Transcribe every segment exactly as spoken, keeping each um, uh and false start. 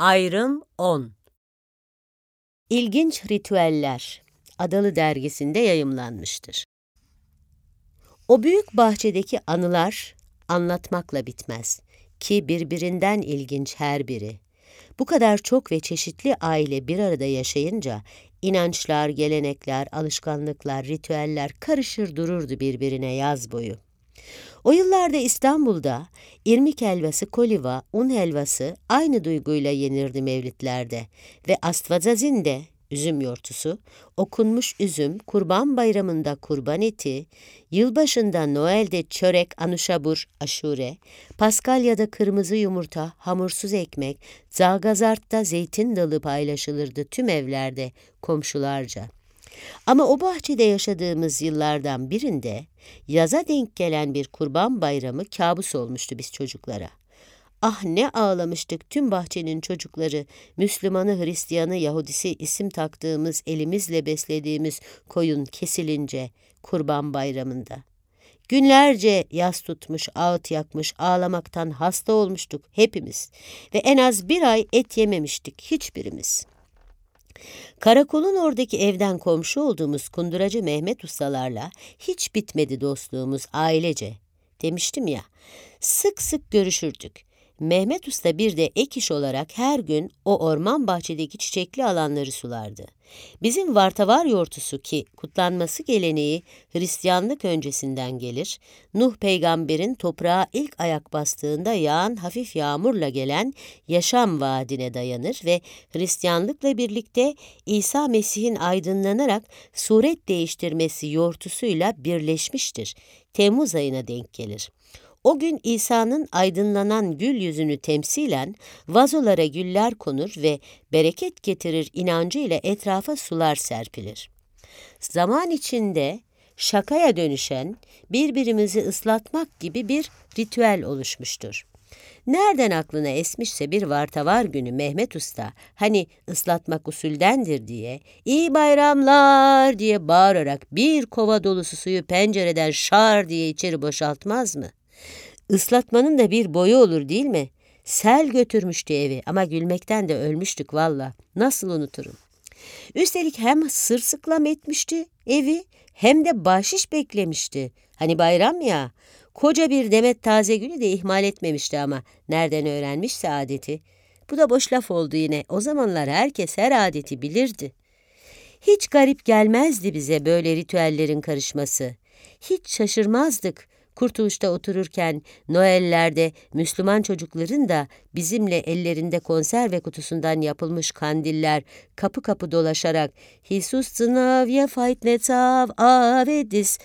Ayrım on. İlginç Ritüeller Adalı Dergisi'nde yayımlanmıştır. O büyük bahçedeki anılar anlatmakla bitmez ki birbirinden ilginç her biri. Bu kadar çok ve çeşitli aile bir arada yaşayınca inançlar, gelenekler, alışkanlıklar, ritüeller karışır dururdu birbirine yaz boyu. O yıllarda İstanbul'da irmik helvası, koliva, un helvası aynı duyguyla yenirdi mevlitlerde ve astvazazinde, üzüm yortusu, okunmuş üzüm, kurban bayramında kurban eti, yılbaşında Noel'de çörek, anuşabur, aşure, Paskalya'da kırmızı yumurta, hamursuz ekmek, Zalgazart'ta zeytin dalı paylaşılırdı tüm evlerde komşularca. Ama o bahçede yaşadığımız yıllardan birinde yaza denk gelen bir kurban bayramı kabus olmuştu biz çocuklara. Ah ne ağlamıştık tüm bahçenin çocukları, Müslümanı, Hristiyanı, Yahudisi isim taktığımız, elimizle beslediğimiz koyun kesilince kurban bayramında. Günlerce yas tutmuş, ağıt yakmış, ağlamaktan hasta olmuştuk hepimiz ve en az bir ay et yememiştik hiçbirimiz. Karakolun oradaki evden komşu olduğumuz kunduracı Mehmet ustalarla hiç bitmedi dostluğumuz ailece. Demiştim ya, sık sık görüşürdük. Mehmet usta bir de ek iş olarak her gün o orman bahçedeki çiçekli alanları sulardı. Bizim vartavar yortusu ki kutlanması geleneği Hristiyanlık öncesinden gelir, Nuh peygamberin toprağa ilk ayak bastığında yağan hafif yağmurla gelen yaşam vaadine dayanır ve Hristiyanlıkla birlikte İsa Mesih'in aydınlanarak suret değiştirmesi yortusuyla birleşmiştir. Temmuz ayına denk gelir. O gün İsa'nın aydınlanan gül yüzünü temsilen vazolara güller konur ve bereket getirir inancı ile etrafa sular serpilir. Zaman içinde şakaya dönüşen, birbirimizi ıslatmak gibi bir ritüel oluşmuştur. Nereden aklına esmişse bir vartavar günü Mehmet Usta, hani ıslatmak usuldendir diye, iyi bayramlar diye bağırarak bir kova dolusu suyu pencereden şar diye içeri boşaltmaz mı? Islatmanın da bir boyu olur değil mi? Sel götürmüştü evi ama gülmekten de ölmüştük valla. Nasıl unuturum? Üstelik hem sırsıklam etmişti evi hem de bahşiş beklemişti. Hani bayram ya. Koca bir demet taze gülü de ihmal etmemişti ama nereden öğrenmişse adeti. Bu da boş laf oldu yine. O zamanlar herkes her adeti bilirdi. Hiç garip gelmezdi bize böyle ritüellerin karışması. Hiç şaşırmazdık. Kurtuluş'ta otururken Noel'lerde Müslüman çocukların da bizimle ellerinde konserve kutusundan yapılmış kandiller kapı kapı dolaşarak "Hisus sınavya faytnetav avedis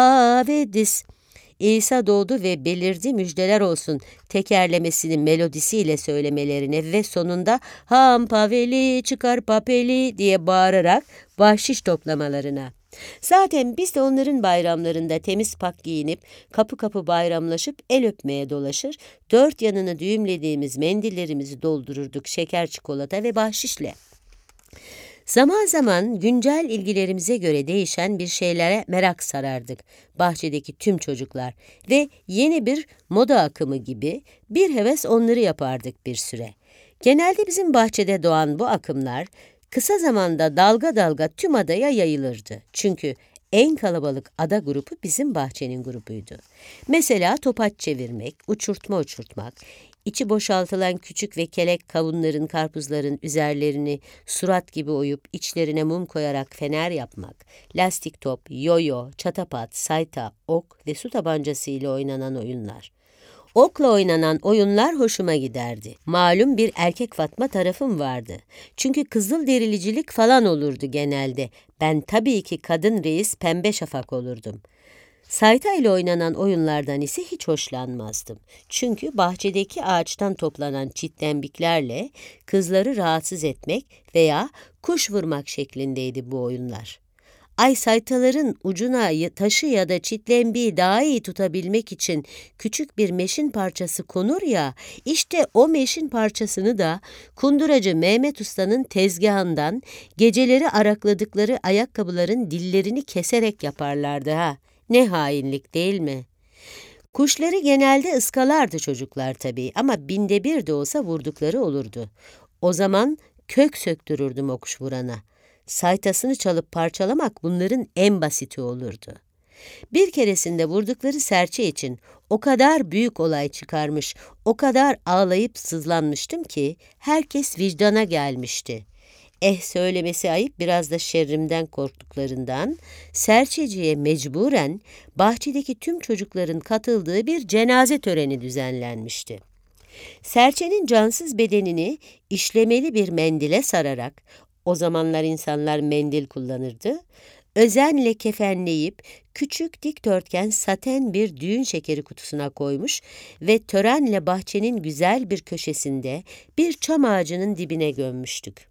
avedis" İsa doğdu ve belirdi müjdeler olsun tekerlemesinin melodisiyle söylemelerine ve sonunda "Ham paveli çıkar papeli" diye bağırarak bahşiş toplamalarına. Zaten biz de onların bayramlarında temiz pak giyinip kapı kapı bayramlaşıp el öpmeye dolaşır, dört yanını düğümlediğimiz mendillerimizi doldururduk şeker, çikolata ve bahşişle. Zaman zaman güncel ilgilerimize göre değişen bir şeylere merak sarardık bahçedeki tüm çocuklar ve yeni bir moda akımı gibi bir heves onları yapardık bir süre. Genelde bizim bahçede doğan bu akımlar kısa zamanda dalga dalga tüm adaya yayılırdı. Çünkü en kalabalık ada grubu bizim bahçenin grubuydu. Mesela topaç çevirmek, uçurtma uçurtmak, içi boşaltılan küçük ve kelek kavunların, karpuzların üzerlerini surat gibi oyup içlerine mum koyarak fener yapmak, lastik top, yoyo, çatapat, sayta, ok ve su tabancası ile oynanan oyunlar. Okla oynanan oyunlar hoşuma giderdi. Malum bir erkek Fatma tarafım vardı. Çünkü kızıl derilicilik falan olurdu genelde. Ben tabii ki kadın reis pembe şafak olurdum. Sayta ile oynanan oyunlardan ise hiç hoşlanmazdım. Çünkü bahçedeki ağaçtan toplanan çitlembiklerle kızları rahatsız etmek veya kuş vurmak şeklindeydi bu oyunlar. Ay saytaların ucuna taşı ya da çitlembiği daha iyi tutabilmek için küçük bir meşin parçası konur ya, işte o meşin parçasını da kunduracı Mehmet Usta'nın tezgahından geceleri arakladıkları ayakkabıların dillerini keserek yaparlardı ha. Ne hainlik değil mi? Kuşları genelde ıskalardı çocuklar tabii ama binde bir de olsa vurdukları olurdu. O zaman kök söktürürdüm okuş vurana. Saytasını çalıp parçalamak bunların en basiti olurdu. Bir keresinde vurdukları serçe için o kadar büyük olay çıkarmış, o kadar ağlayıp sızlanmıştım ki herkes vicdana gelmişti. Eh söylemesi ayıp, biraz da şerrimden korktuklarından serçeciye mecburen bahçedeki tüm çocukların katıldığı bir cenaze töreni düzenlenmişti. Serçenin cansız bedenini işlemeli bir mendile sararak, o zamanlar insanlar mendil kullanırdı, özenle kefenleyip küçük dikdörtgen saten bir düğün şekeri kutusuna koymuş ve törenle bahçenin güzel bir köşesinde bir çam ağacının dibine gömmüştük.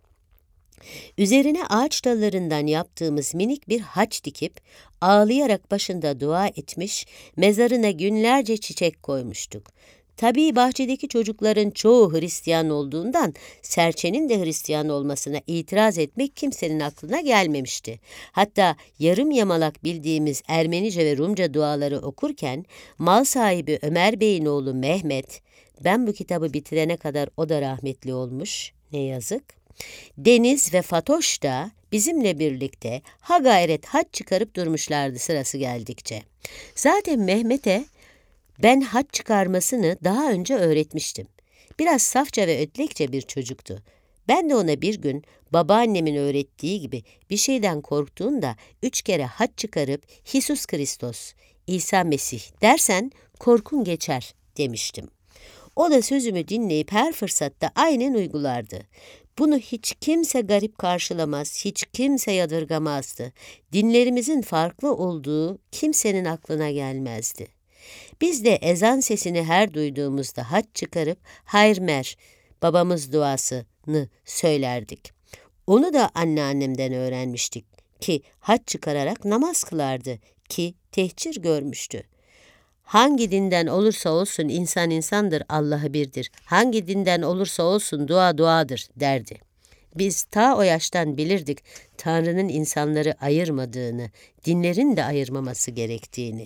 Üzerine ağaç dallarından yaptığımız minik bir haç dikip, ağlayarak başında dua etmiş, mezarına günlerce çiçek koymuştuk. Tabii bahçedeki çocukların çoğu Hristiyan olduğundan serçenin de Hristiyan olmasına itiraz etmek kimsenin aklına gelmemişti. Hatta yarım yamalak bildiğimiz Ermenice ve Rumca duaları okurken mal sahibi Ömer Bey'in oğlu Mehmet, ben bu kitabı bitirene kadar o da rahmetli olmuş, ne yazık, Deniz ve Fatoş da bizimle birlikte ha gayret haç çıkarıp durmuşlardı sırası geldikçe. Zaten Mehmet'e ben haç çıkarmasını daha önce öğretmiştim. Biraz safça ve ötlekçe bir çocuktu. Ben de ona bir gün babaannemin öğrettiği gibi bir şeyden korktuğunda üç kere haç çıkarıp Hisus Kristos, İsa Mesih dersen korkun geçer demiştim. O da sözümü dinleyip her fırsatta aynen uygulardı. Bunu hiç kimse garip karşılamaz, hiç kimse yadırgamazdı. Dinlerimizin farklı olduğu kimsenin aklına gelmezdi. Biz de ezan sesini her duyduğumuzda haç çıkarıp hayr-mer, babamız duasını söylerdik. Onu da anneannemden öğrenmiştik ki haç çıkararak namaz kılardı ki tehcir görmüştü. Hangi dinden olursa olsun insan insandır, Allah'ı birdir. Hangi dinden olursa olsun dua duadır derdi. Biz ta o yaştan bilirdik Tanrı'nın insanları ayırmadığını, dinlerin de ayırmaması gerektiğini.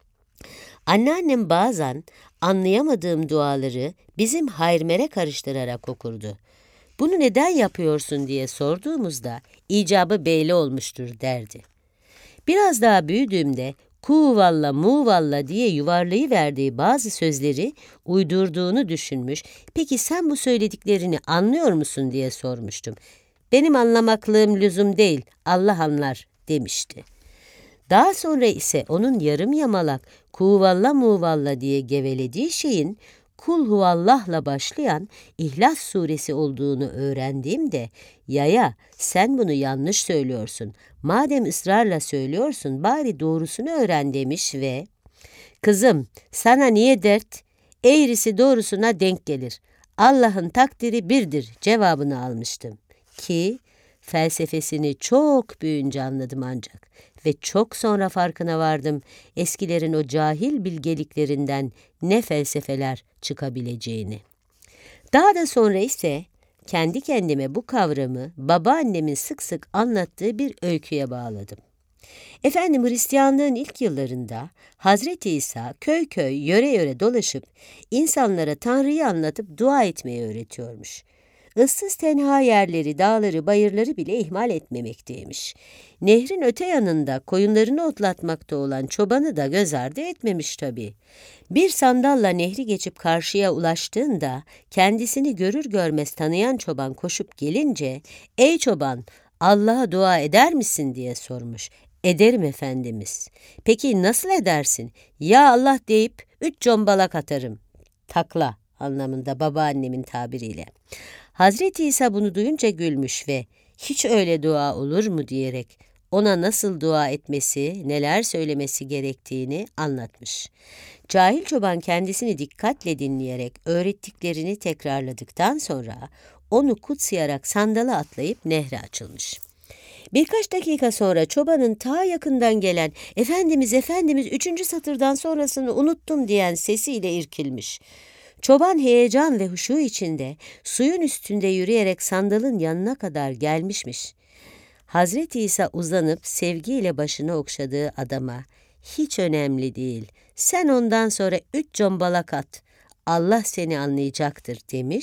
Anneannem bazen anlayamadığım duaları bizim hayrmere karıştırarak okurdu. Bunu neden yapıyorsun diye sorduğumuzda icabı belli olmuştur derdi. Biraz daha büyüdüğümde kuvvalla muvalla diye yuvarlayıverdiği bazı sözleri uydurduğunu düşünmüş, peki sen bu söylediklerini anlıyor musun diye sormuştum. Benim anlamaklığım lüzum değil, Allah anlar demişti. Daha sonra ise onun yarım yamalak kuvvalla muvalla diye gevelediği şeyin Kul huvallah'la başlayan İhlas suresi olduğunu öğrendiğimde, yaya sen bunu yanlış söylüyorsun, madem ısrarla söylüyorsun bari doğrusunu öğren demiş ve kızım sana niye dert, eğrisi doğrusuna denk gelir, Allah'ın takdiri birdir cevabını almıştım ki felsefesini çok büyüyünce anladım ancak ve çok sonra farkına vardım eskilerin o cahil bilgeliklerinden ne felsefeler çıkabileceğini. Daha da sonra ise kendi kendime bu kavramı babaannemin sık sık anlattığı bir öyküye bağladım. Efendim Hristiyanlığın ilk yıllarında Hazreti İsa köy köy yöre yöre dolaşıp insanlara Tanrı'yı anlatıp dua etmeyi öğretiyormuş. Issız tenha yerleri, dağları, bayırları bile ihmal etmemekteymiş. Nehrin öte yanında koyunlarını otlatmakta olan çobanı da göz ardı etmemiş tabii. Bir sandalla nehri geçip karşıya ulaştığında kendisini görür görmez tanıyan çoban koşup gelince "Ey çoban, Allah'a dua eder misin?" diye sormuş. "Ederim Efendimiz." "Peki nasıl edersin?" "Ya Allah deyip üç combalak atarım." Takla anlamında babaannemin tabiriyle. Hazreti İsa bunu duyunca gülmüş ve hiç öyle dua olur mu diyerek ona nasıl dua etmesi, neler söylemesi gerektiğini anlatmış. Cahil çoban kendisini dikkatle dinleyerek öğrettiklerini tekrarladıktan sonra onu kutsayarak sandala atlayıp nehre açılmış. Birkaç dakika sonra çobanın ta yakından gelen "Efendimiz, Efendimiz, üçüncü satırdan sonrasını unuttum" diyen sesiyle irkilmiş. Çoban heyecan ve huşu içinde suyun üstünde yürüyerek sandalın yanına kadar gelmişmiş. Hazreti İsa uzanıp sevgiyle başını okşadığı adama "Hiç önemli değil, sen ondan sonra üç combalak at, Allah seni anlayacaktır" demiş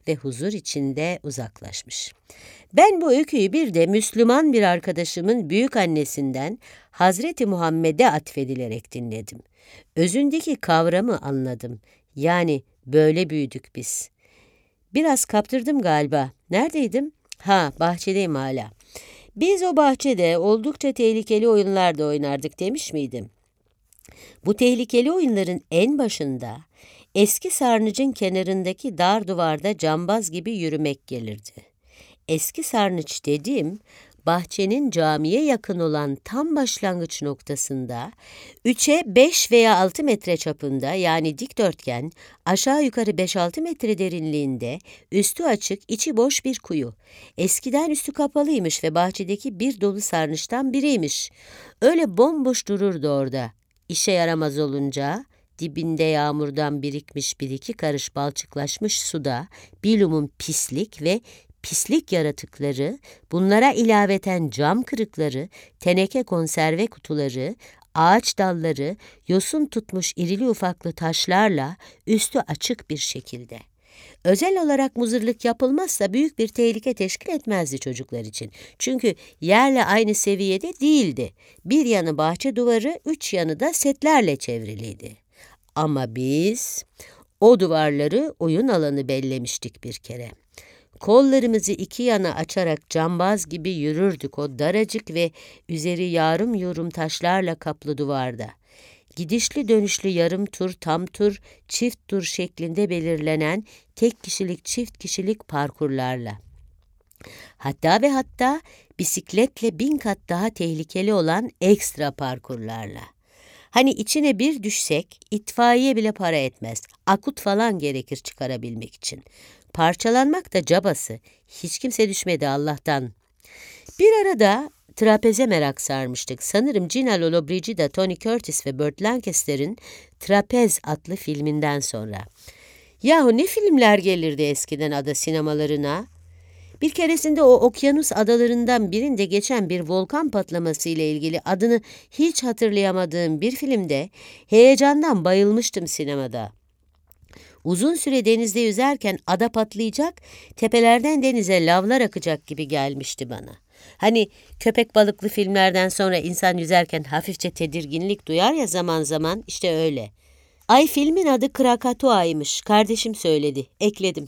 ve huzur içinde uzaklaşmış. Ben bu öyküyü bir de Müslüman bir arkadaşımın büyük annesinden Hazreti Muhammed'e atfedilerek dinledim. Özündeki kavramı anladım. Yani böyle büyüdük biz. Biraz kaptırdım galiba. Neredeydim? Ha, bahçedeyim hala. Biz o bahçede oldukça tehlikeli oyunlar da oynardık demiş miydim? Bu tehlikeli oyunların en başında eski sarnıcın kenarındaki dar duvarda cambaz gibi yürümek gelirdi. Eski sarnıç dediğim, bahçenin camiye yakın olan tam başlangıç noktasında, üçe beş veya altı metre çapında yani dikdörtgen, aşağı yukarı beş altı metre derinliğinde, üstü açık, içi boş bir kuyu. Eskiden üstü kapalıymış ve bahçedeki bir dolu sarnıçtan biriymiş. Öyle bomboş dururdu orada. İşe yaramaz olunca, dibinde yağmurdan birikmiş bir iki karış balçıklaşmış suda, bilumum pislik ve pislik yaratıkları, bunlara ilaveten cam kırıkları, teneke konserve kutuları, ağaç dalları, yosun tutmuş irili ufaklı taşlarla üstü açık bir şekilde. Özel olarak muzırlık yapılmazsa büyük bir tehlike teşkil etmezdi çocuklar için. Çünkü yerle aynı seviyede değildi. Bir yanı bahçe duvarı, üç yanı da setlerle çevriliydi. Ama biz o duvarları oyun alanı bellemiştik bir kere. Kollarımızı iki yana açarak cambaz gibi yürürdük o daracık ve üzeri yarım yorum taşlarla kaplı duvarda. Gidişli dönüşlü yarım tur, tam tur, çift tur şeklinde belirlenen tek kişilik, çift kişilik parkurlarla. Hatta ve hatta bisikletle bin kat daha tehlikeli olan ekstra parkurlarla. Hani içine bir düşsek itfaiye bile para etmez. Akut falan gerekir çıkarabilmek için. Parçalanmak da cabası. Hiç kimse düşmedi Allah'tan. Bir arada trapeze merak sarmıştık. Sanırım Gina Lollobrigida, Tony Curtis ve Burt Lancaster'ın Trapez adlı filminden sonra. Yahu ne filmler gelirdi eskiden ada sinemalarına. Bir keresinde o okyanus adalarından birinde geçen bir volkan patlaması ile ilgili adını hiç hatırlayamadığım bir filmde heyecandan bayılmıştım sinemada. Uzun süre denizde yüzerken ada patlayacak, tepelerden denize lavlar akacak gibi gelmişti bana. Hani köpek balıklı filmlerden sonra insan yüzerken hafifçe tedirginlik duyar ya zaman zaman, işte öyle. Ay filmin adı Krakatoa'ymış, kardeşim söyledi, ekledim.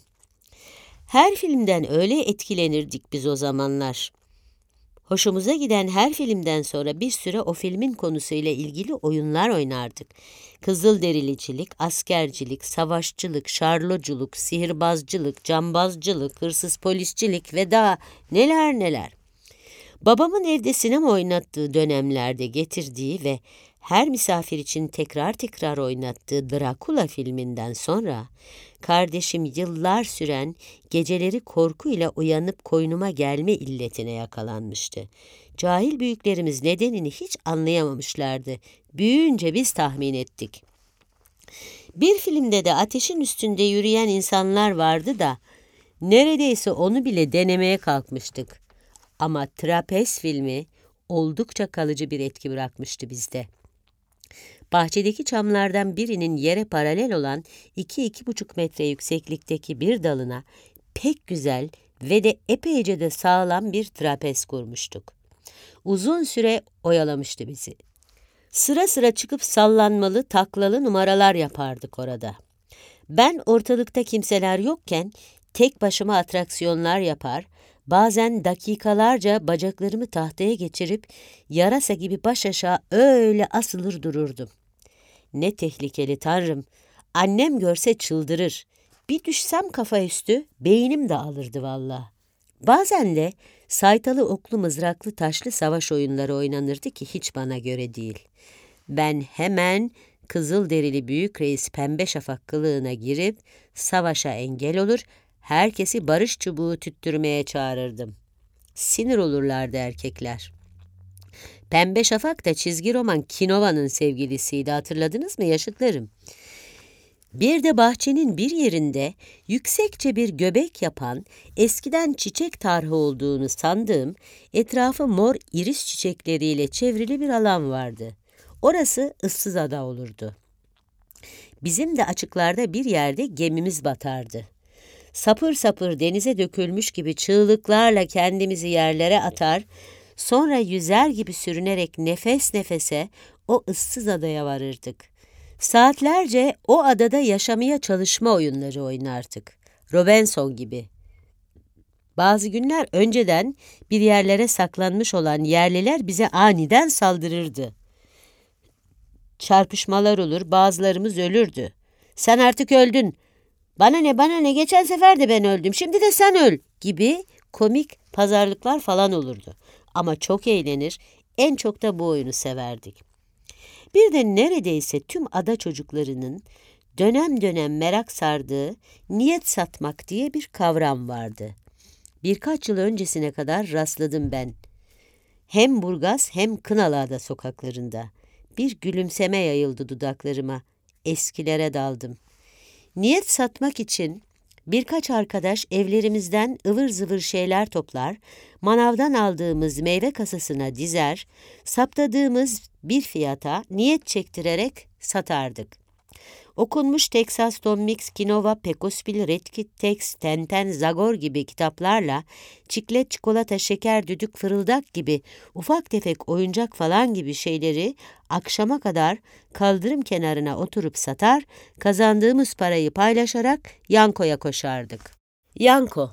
Her filmden öyle etkilenirdik biz o zamanlar. Hoşumuza giden her filmden sonra bir süre o filmin konusuyla ilgili oyunlar oynardık. Kızılderilicilik, askercilik, savaşçılık, şarloculuk, sihirbazcılık, cambazcılık, hırsız polisçilik ve daha neler neler. Babamın evde sinema oynattığı dönemlerde getirdiği ve her misafir için tekrar tekrar oynattığı Drakula filminden sonra kardeşim yıllar süren geceleri korkuyla uyanıp koynuma gelme illetine yakalanmıştı. Cahil büyüklerimiz nedenini hiç anlayamamışlardı. Büyüyünce biz tahmin ettik. Bir filmde de ateşin üstünde yürüyen insanlar vardı da neredeyse onu bile denemeye kalkmıştık. Ama Trapez filmi oldukça kalıcı bir etki bırakmıştı bizde. Bahçedeki çamlardan birinin yere paralel olan iki iki buçuk metre yükseklikteki bir dalına pek güzel ve de epeyce de sağlam bir trapez kurmuştuk. Uzun süre oyalamıştı bizi. Sıra sıra çıkıp sallanmalı, taklalı numaralar yapardık orada. Ben ortalıkta kimseler yokken tek başıma atraksiyonlar yapar, bazen dakikalarca bacaklarımı tahtaya geçirip yarasa gibi baş aşağı öyle asılır dururdum. Ne tehlikeli Tanrım! Annem görse çıldırır. Bir düşsem kafa üstü beynim de alırdı valla. Bazen de saytalı oklu mızraklı taşlı savaş oyunları oynanırdı ki hiç bana göre değil. Ben hemen Kızılderili Büyük Reis Pembe Şafak kılığına girip savaşa engel olur, herkesi barış çubuğu tüttürmeye çağırırdım. Sinir olurlardı erkekler. Pembe Şafak da çizgi roman Kinova'nın sevgilisiydi, hatırladınız mı yaşıtlarım? Bir de bahçenin bir yerinde yüksekçe bir göbek yapan, eskiden çiçek tarhı olduğunu sandığım, etrafı mor iris çiçekleriyle çevrili bir alan vardı. Orası ıssız ada olurdu. Bizim de açıklarda bir yerde gemimiz batardı. Sapır sapır denize dökülmüş gibi çığlıklarla kendimizi yerlere atar, sonra yüzer gibi sürünerek nefes nefese o ıssız adaya varırdık. Saatlerce o adada yaşamaya çalışma oyunları oynardık. Robinson gibi. Bazı günler önceden bir yerlere saklanmış olan yerliler bize aniden saldırırdı. Çarpışmalar olur, bazılarımız ölürdü. "Sen artık öldün. Bana ne bana ne, geçen sefer de ben öldüm, şimdi de sen öl" gibi komik pazarlıklar falan olurdu. Ama çok eğlenir, en çok da bu oyunu severdik. Bir de neredeyse tüm ada çocuklarının dönem dönem merak sardığı niyet satmak diye bir kavram vardı. Birkaç yıl öncesine kadar rastladım ben. Hem Burgaz hem Kınalıada sokaklarında. Bir gülümseme yayıldı dudaklarıma. Eskilere daldım. Niyet satmak için birkaç arkadaş evlerimizden ıvır zıvır şeyler toplar, manavdan aldığımız meyve kasasına dizer, saptadığımız bir fiyata niyet çektirerek satardık. Okunmuş Texas Tom Mix, Kinova, Pekospil, Red Kit, Tex, Tenten, Zagor gibi kitaplarla çiklet, çikolata, şeker, düdük, fırıldak gibi ufak tefek oyuncak falan gibi şeyleri akşama kadar kaldırım kenarına oturup satar, kazandığımız parayı paylaşarak Yanko'ya koşardık. Yanko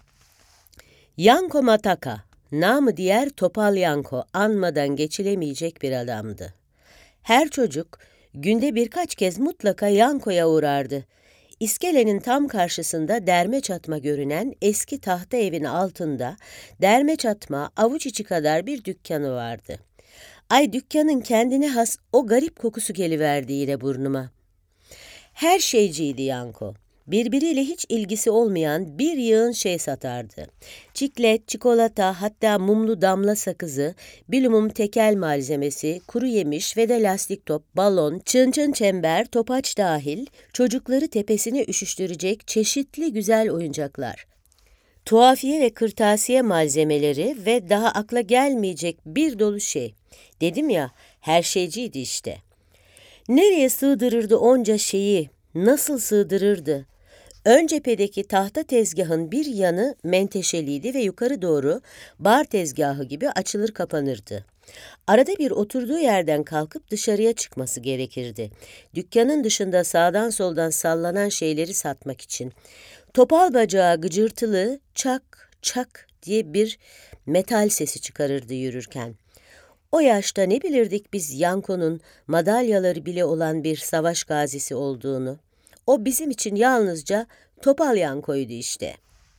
Yanko Mataka, namı diğer Topal Yanko, anmadan geçilemeyecek bir adamdı. Her çocuk günde birkaç kez mutlaka Yanko'ya uğrardı. İskelenin tam karşısında derme çatma görünen eski tahta evin altında derme çatma avuç içi kadar bir dükkanı vardı. Ay, dükkanın kendine has o garip kokusu geliverdi yine burnuma. Her şeyciydi Yanko. Birbiriyle hiç ilgisi olmayan bir yığın şey satardı. Çiklet, çikolata, hatta mumlu damla sakızı, bilumum tekel malzemesi, kuru yemiş ve de lastik top, balon, çın çın çember, topaç dahil çocukları tepesine üşüştürecek çeşitli güzel oyuncaklar. Tuhafiye ve kırtasiye malzemeleri ve daha akla gelmeyecek bir dolu şey. Dedim ya, her şeyciydi işte. Nereye sığdırırdı onca şeyi? Nasıl sığdırırdı? Ön cephedeki tahta tezgahın bir yanı menteşeliydi ve yukarı doğru bar tezgahı gibi açılır kapanırdı. Arada bir oturduğu yerden kalkıp dışarıya çıkması gerekirdi. Dükkanın dışında sağdan soldan sallanan şeyleri satmak için. Topal bacağı gıcırtılı çak çak diye bir metal sesi çıkarırdı yürürken. O yaşta ne bilirdik biz Yanko'nun madalyaları bile olan bir savaş gazisi olduğunu. O bizim için yalnızca Topal Yanko'ydu işte.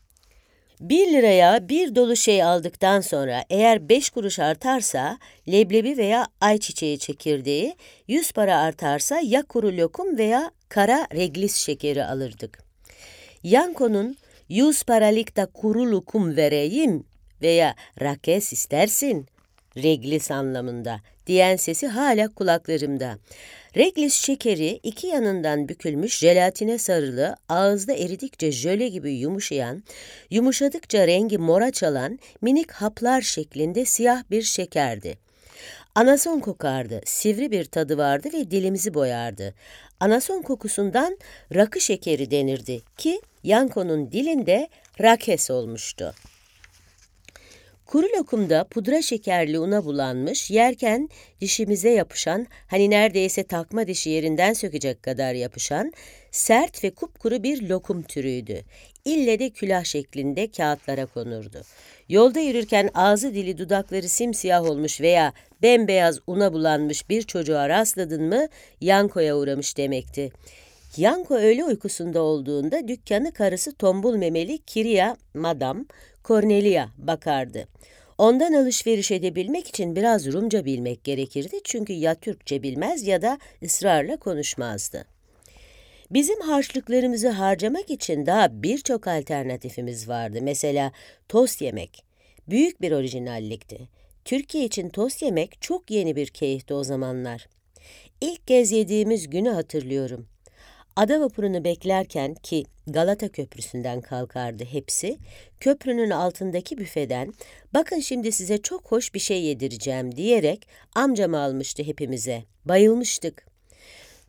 Bir liraya bir dolu şey aldıktan sonra eğer beş kuruş artarsa leblebi veya ayçiçeği çekirdeği, yüz para artarsa ya kuru lokum veya kara reglis şekeri alırdık. Yanko'nun yüz paralık da kuru lokum vereyim veya rakes istersin, reglis anlamında diyen sesi hala kulaklarımda. Reglis şekeri iki yanından bükülmüş jelatine sarılı, ağızda eridikçe jöle gibi yumuşayan, yumuşadıkça rengi mora çalan minik haplar şeklinde siyah bir şekerdi. Anason kokardı, sivri bir tadı vardı ve dilimizi boyardı. Anason kokusundan rakı şekeri denirdi ki Yanko'nun dilinde rakes olmuştu. Kuru lokumda pudra şekerli una bulanmış, yerken dişimize yapışan, hani neredeyse takma dişi yerinden sökecek kadar yapışan, sert ve kupkuru bir lokum türüydü. İlle de külah şeklinde kağıtlara konurdu. Yolda yürürken ağzı dili dudakları simsiyah olmuş veya bembeyaz una bulanmış bir çocuğa rastladın mı, Yanko'ya uğramış demekti. Yanko öğle uykusunda olduğunda dükkanı karısı tombul memeli Kirya Madam Cornelia bakardı. Ondan alışveriş edebilmek için biraz Rumca bilmek gerekirdi çünkü ya Türkçe bilmez ya da ısrarla konuşmazdı. Bizim harçlıklarımızı harcamak için daha birçok alternatifimiz vardı. Mesela tost yemek. Büyük bir orijinallikti. Türkiye için tost yemek çok yeni bir keyifti o zamanlar. İlk kez yediğimiz günü hatırlıyorum. Ada vapurunu beklerken ki Galata Köprüsü'nden kalkardı hepsi, köprünün altındaki büfeden "Bakın şimdi size çok hoş bir şey yedireceğim" diyerek amcam almıştı hepimize. Bayılmıştık.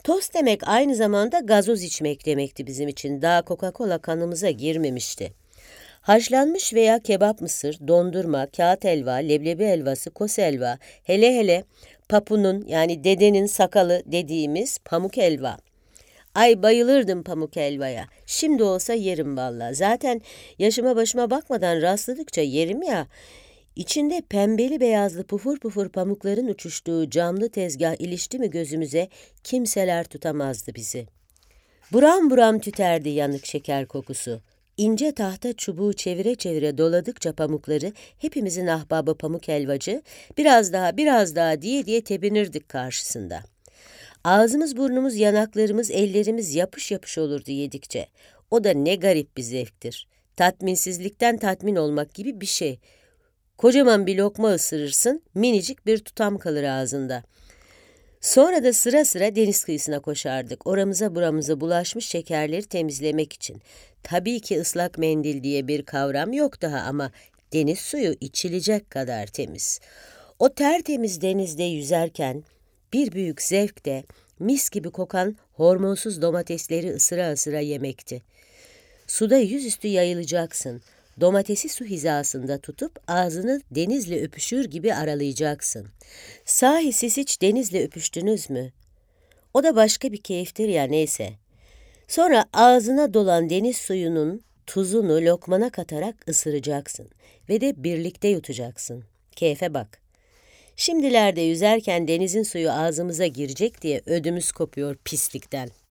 Tost demek aynı zamanda gazoz içmek demekti bizim için. Daha Coca-Cola kanımıza girmemişti. Haşlanmış veya kebap mısır, dondurma, kağıt helva, leblebi helvası, kos helva, hele hele papunun yani dedenin sakalı dediğimiz pamuk helva. Ay bayılırdım pamuk helvaya. Şimdi olsa yerim valla. Zaten yaşıma başıma bakmadan rastladıkça yerim ya. İçinde pembeli beyazlı pufur pufur pamukların uçuştuğu camlı tezgah ilişti mi gözümüze, kimseler tutamazdı bizi. Buram buram tüterdi yanık şeker kokusu. İnce tahta çubuğu çevire çevire doladıkça pamukları hepimizin ahbabı pamuk helvacı biraz daha biraz daha diye diye tepinirdik karşısında. Ağzımız burnumuz yanaklarımız ellerimiz yapış yapış olurdu yedikçe. O da ne garip bir zevktir. Tatminsizlikten tatmin olmak gibi bir şey. Kocaman bir lokma ısırırsın, minicik bir tutam kalır ağzında. Sonra da sıra sıra deniz kıyısına koşardık. Oramıza buramıza bulaşmış şekerleri temizlemek için. Tabii ki ıslak mendil diye bir kavram yok daha ama deniz suyu içilecek kadar temiz. O tertemiz denizde yüzerken bir büyük zevk de mis gibi kokan hormonsuz domatesleri ısıra ısıra yemekti. Suda yüzüstü yayılacaksın. Domatesi su hizasında tutup ağzını denizle öpüşür gibi aralayacaksın. Sahi siz hiç denizle öpüştünüz mü? O da başka bir keyiftir ya neyse. Sonra ağzına dolan deniz suyunun tuzunu lokmana katarak ısıracaksın ve de birlikte yutacaksın. Keyfe bak. Şimdilerde yüzerken denizin suyu ağzımıza girecek diye ödümüz kopuyor pislikten.